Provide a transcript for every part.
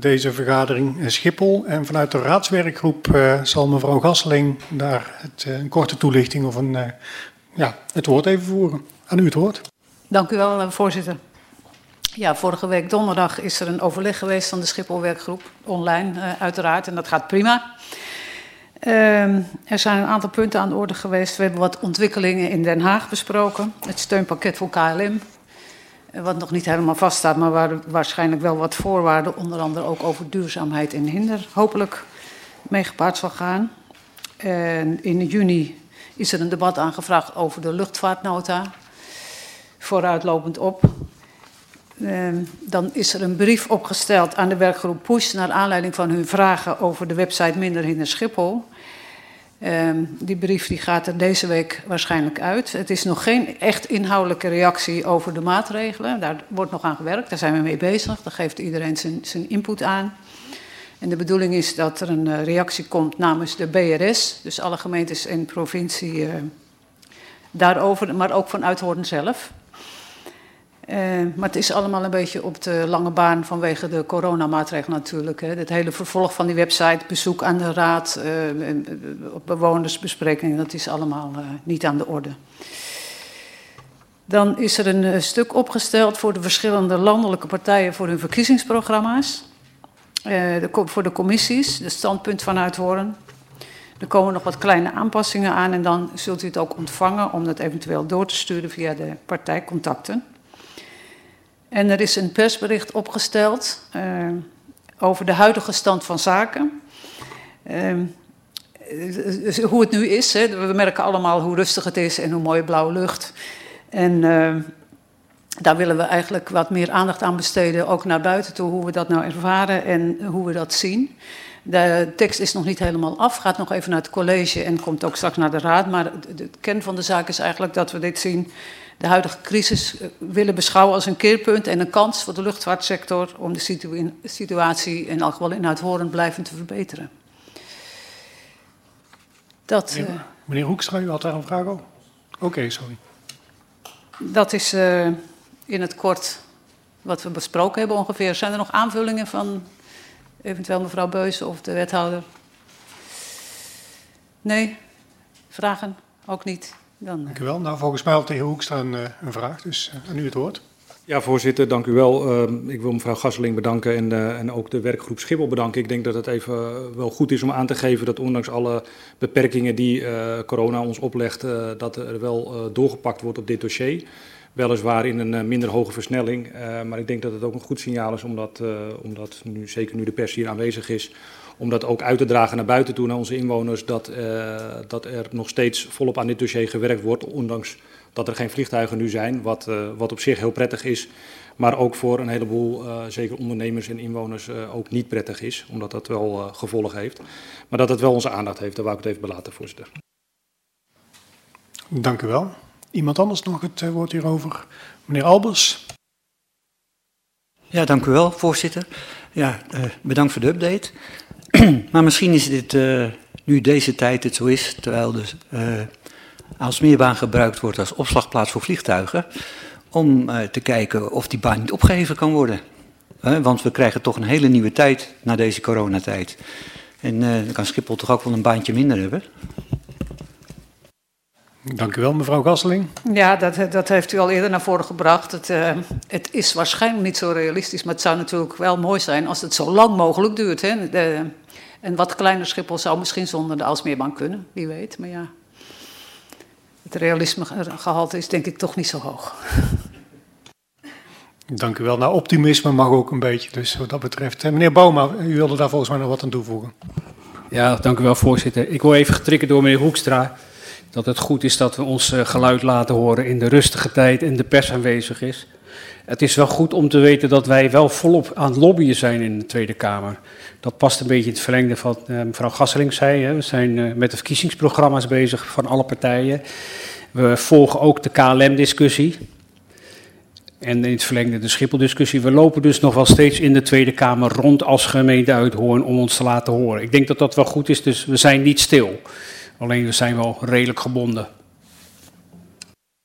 deze vergadering Schiphol. En vanuit de raadswerkgroep zal mevrouw Gasseling daar een korte toelichting of het woord even voeren. Aan u het woord. Dank u wel, voorzitter. Ja, vorige week donderdag is er een overleg geweest van de Schiphol-werkgroep, online uiteraard, en dat gaat prima. Er zijn een aantal punten aan de orde geweest. We hebben wat ontwikkelingen in Den Haag besproken. Het steunpakket voor KLM, wat nog niet helemaal vaststaat, maar waar waarschijnlijk wel wat voorwaarden, onder andere ook over duurzaamheid en hinder, hopelijk mee gepaard zal gaan. In juni is er een debat aangevraagd over de luchtvaartnota, vooruitlopend op. Dan is er een brief opgesteld aan de werkgroep PUSH naar aanleiding van hun vragen over de website Minder Hinder Schiphol. Die brief die gaat er deze week waarschijnlijk uit. Het is nog geen echt inhoudelijke reactie over de maatregelen. Daar wordt nog aan gewerkt, daar zijn we mee bezig. Daar geeft iedereen zijn input aan. En de bedoeling is dat er een reactie komt namens de BRS, dus alle gemeentes en provincie daarover, maar ook vanuit Hoorn zelf. Maar het is allemaal een beetje op de lange baan vanwege de coronamaatregelen natuurlijk. Hè. Het hele vervolg van die website, bezoek aan de raad, bewonersbesprekingen, dat is allemaal niet aan de orde. Dan is er een stuk opgesteld voor de verschillende landelijke partijen voor hun verkiezingsprogramma's. Voor de commissies, de standpunt vanuit Hoorn. Er komen nog wat kleine aanpassingen aan en dan zult u het ook ontvangen om dat eventueel door te sturen via de partijcontacten. En er is een persbericht opgesteld over de huidige stand van zaken. Hoe het nu is, hè. We merken allemaal hoe rustig het is en hoe mooie blauwe lucht. En daar willen we eigenlijk wat meer aandacht aan besteden, ook naar buiten toe, hoe we dat nou ervaren en hoe we dat zien. De tekst is nog niet helemaal af, gaat nog even naar het college en komt ook straks naar de raad. Maar de kern van de zaak is eigenlijk dat we dit zien, de huidige crisis willen beschouwen als een keerpunt en een kans voor de luchtvaartsector om de situatie in elk geval in Uithoorn blijvend te verbeteren. Meneer Hoekstra, u had daar een vraag over? Oké, sorry. Dat is in het kort wat we besproken hebben ongeveer. Zijn er nog aanvullingen van eventueel mevrouw Beuze of de wethouder? Nee? Vragen? Ook niet? Dank u wel. Nou, volgens mij had de heer Hoekstra een vraag, dus aan u het woord. Ja, voorzitter, dank u wel. Ik wil mevrouw Gasseling bedanken en ook de werkgroep Schiphol bedanken. Ik denk dat het even wel goed is om aan te geven dat ondanks alle beperkingen die corona ons oplegt, dat er wel doorgepakt wordt op dit dossier. Weliswaar in een minder hoge versnelling, maar ik denk dat het ook een goed signaal is omdat nu, zeker nu de pers hier aanwezig is, om dat ook uit te dragen naar buiten toe, naar onze inwoners, dat er nog steeds volop aan dit dossier gewerkt wordt, ondanks dat er geen vliegtuigen nu zijn, wat op zich heel prettig is, maar ook voor een heleboel, zeker ondernemers en inwoners, ook niet prettig is, omdat dat wel gevolgen heeft. Maar dat het wel onze aandacht heeft, daar wou ik het even belaten, voorzitter. Dank u wel. Iemand anders nog het woord hierover? Meneer Albers. Ja, dank u wel, voorzitter. Ja, bedankt voor de update. Maar misschien is dit nu deze tijd het zo is, terwijl dus Aalsmeerbaan gebruikt wordt als opslagplaats voor vliegtuigen, om te kijken of die baan niet opgeheven kan worden. Want we krijgen toch een hele nieuwe tijd na deze coronatijd. En dan kan Schiphol toch ook wel een baantje minder hebben. Dank u wel, mevrouw Gasseling. Ja, dat heeft u al eerder naar voren gebracht. Het is waarschijnlijk niet zo realistisch, maar het zou natuurlijk wel mooi zijn als het zo lang mogelijk duurt. Hè? Een wat kleiner Schiphol zou misschien zonder de Aalsmeerbaan kunnen, wie weet. Maar ja, het realismegehalte is denk ik toch niet zo hoog. Dank u wel. Nou, optimisme mag ook een beetje, dus wat dat betreft. Meneer Bouma, u wilde daar volgens mij nog wat aan toevoegen. Ja, dank u wel, voorzitter. Ik word even getriggerd door meneer Hoekstra, dat het goed is dat we ons geluid laten horen in de rustige tijd en de pers aanwezig is. Het is wel goed om te weten dat wij wel volop aan het lobbyen zijn in de Tweede Kamer. Dat past een beetje in het verlengde van mevrouw Gasseling zei. Hè. We zijn met de verkiezingsprogramma's bezig van alle partijen. We volgen ook de KLM-discussie. En in het verlengde de Schiphol-discussie. We lopen dus nog wel steeds in de Tweede Kamer rond als gemeente Uithoorn om ons te laten horen. Ik denk dat dat wel goed is, dus we zijn niet stil. Alleen we zijn wel redelijk gebonden.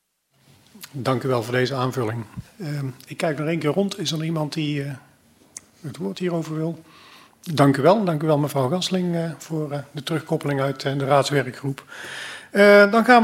Dank u wel voor deze aanvulling. Ik kijk nog één keer rond. Is er iemand die het woord hierover wil. Dank u wel mevrouw Gasseling voor de terugkoppeling uit de raadswerkgroep. Dan gaan we